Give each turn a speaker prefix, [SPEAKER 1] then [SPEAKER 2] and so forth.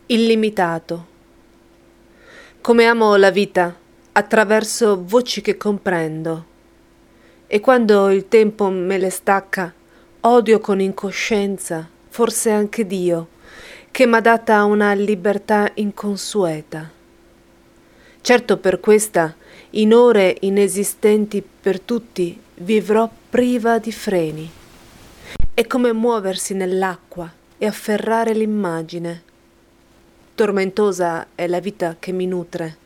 [SPEAKER 1] Illimitato. Come amo la vita attraverso voci che comprendo, e quando il tempo me le stacca, odio con incoscienza, forse anche Dio, che m'ha data una libertà inconsueta. Certo per questa, in ore inesistenti per tutti, vivrò priva di freni. È come muoversi nell'acqua e afferrare l'immagine. Tormentosa è la vita che mi nutre.